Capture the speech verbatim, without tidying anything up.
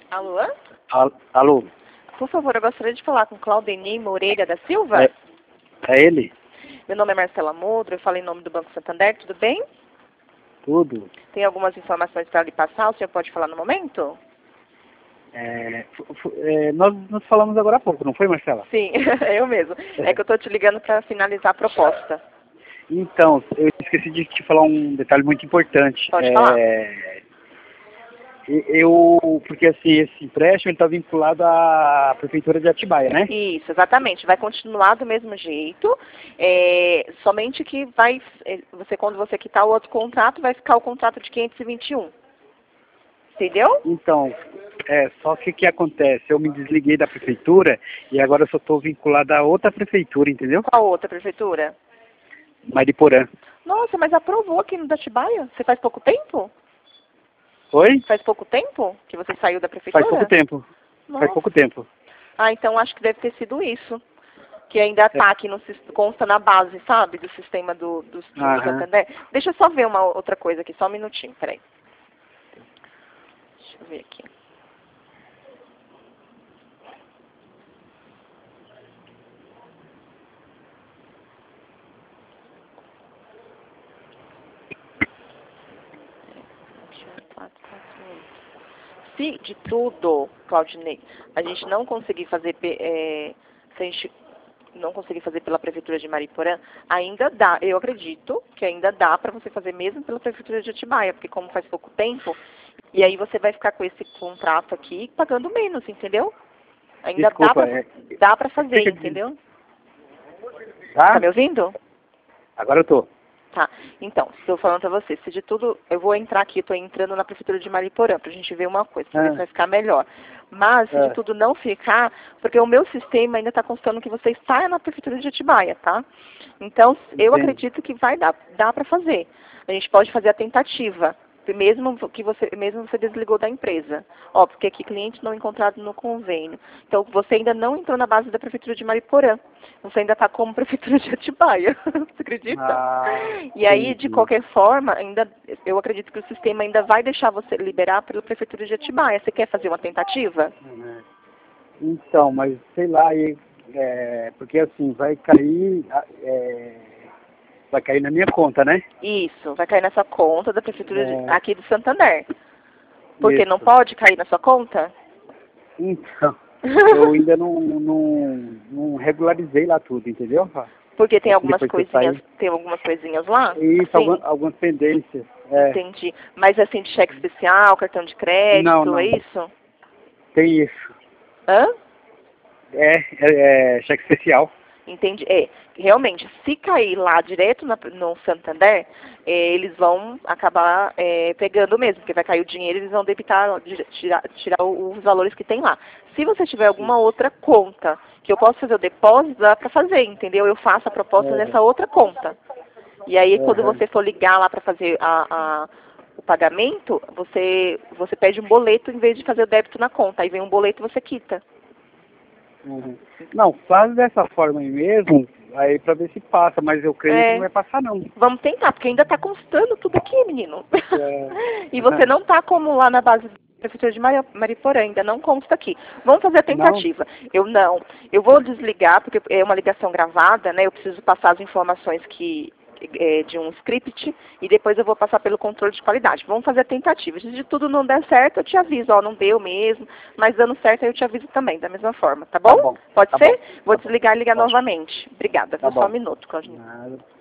Alô? Al- Alô? Por favor, eu gostaria de falar com Claudenei Moreira da Silva. É, é ele? Meu nome é Marcela Mudro, eu falo em nome do Banco Santander, tudo bem? Tudo? Tem algumas informações para lhe passar, o senhor pode falar no momento? É, fu- fu- é, nós nos falamos agora há pouco, não foi, Marcela? Sim, eu mesmo. É que eu estou te ligando para finalizar a proposta. Então, eu esqueci de te falar um detalhe muito importante. Pode É, falar. e- Eu, porque assim, esse empréstimo está vinculado à Prefeitura de Atibaia, né? Isso, exatamente. Vai continuar do mesmo jeito, é, somente que vai, é, você quando você quitar o outro contrato, vai ficar o contrato de quinhentos e vinte e um. Entendeu? Então, é, só que o que acontece? Eu me desliguei da Prefeitura e agora eu só estou vinculado a outra Prefeitura, entendeu? Qual outra prefeitura? Mariporã. Nossa, mas aprovou aqui no Datibaia? Você faz pouco tempo? Oi? Faz pouco tempo que você saiu da prefeitura? Faz pouco tempo. Nossa. Faz pouco tempo. Ah, então acho que deve ter sido isso. Que ainda está aqui, no, sis- consta na base, sabe? Do sistema do, do, do Aham. Santander. Deixa eu só ver uma outra coisa aqui, só um minutinho, peraí. Deixa eu ver aqui. Se de tudo, Claudinei, a gente não conseguir fazer, pe- é, se a gente não conseguir fazer pela Prefeitura de Mariporã, ainda dá, eu acredito que ainda dá para você fazer mesmo pela Prefeitura de Atibaia, porque como faz pouco tempo, e aí você vai ficar com esse contrato aqui pagando menos, entendeu? Ainda Desculpa, dá para é- dá para fazer, Fica de- entendeu? Tá? Tá me ouvindo? Agora eu tô. Tá. Então, estou falando para você, se de tudo, eu vou entrar aqui, estou entrando na prefeitura de Mariporã, para a gente ver uma coisa, para ver Ah. se vai ficar melhor. Mas, se de Ah. tudo não ficar, porque o meu sistema ainda está constando que você está na prefeitura de Atibaia, tá? Então, eu Entendi. acredito que vai dar, dar para fazer. A gente pode fazer a tentativa, mesmo que você, mesmo você desligou da empresa. Ó, porque aqui cliente não encontrado no convênio. Então, você ainda não entrou na base da prefeitura de Mariporã. Você ainda está como prefeitura de Atibaia. Você acredita? Ah, E aí, de entendi. qualquer forma, ainda, eu acredito que o sistema ainda vai deixar você liberar pela prefeitura de Atibaia. Você quer fazer uma tentativa? Uhum. Então, mas sei lá, e, é, porque assim, vai cair, ah, é, vai cair na minha conta, né? Isso, vai cair na sua conta da prefeitura de- É. aqui do Santander. Porque não Isso. pode cair na sua conta? Então, eu ainda não, não, não regularizei lá tudo, entendeu? Porque tem Assim, algumas depois que eu coisinhas, saí. tem algumas coisinhas lá? Isso, Sim, algumas, algumas pendências. É. entendi. Mas assim, de cheque especial, cartão de crédito, Não, não. é isso? Tem isso. Hã? É, é, é cheque especial. Entendi. É, realmente, se cair lá direto na- no Santander, é, eles vão acabar é, pegando mesmo, porque vai cair o dinheiro e eles vão debitar, di- tirar, tirar o- os valores que tem lá. Se você tiver alguma outra conta que eu posso fazer o depósito, dá para fazer, entendeu? Eu faço a proposta É. nessa outra conta. E aí, quando Aham. você for ligar lá para fazer a, a- o pagamento, você, você pede um boleto em vez de fazer o débito na conta. Aí vem um boleto e você quita. Uhum. Não, faz dessa forma aí mesmo, aí pra ver se passa, mas eu creio É. que não vai passar não. Vamos tentar, porque ainda está constando tudo aqui, menino. É. E você não está como lá na base da prefeitura de Mari- Mariporã, ainda não consta aqui. Vamos fazer a tentativa. Eu não. Eu vou desligar, porque é uma ligação gravada, né? Eu preciso passar as informações que é, de um script e depois eu vou passar pelo controle de qualidade. Vamos fazer a tentativa. Se de tudo não der certo, eu te aviso. Ó, não deu mesmo, mas dando certo eu te aviso também, da mesma forma, tá bom? Tá bom. Pode Tá ser? bom. Vou Tá bom. desligar e ligar Pode. novamente. Obrigada. Tá Só um bom. minuto, Claudinha. Nada.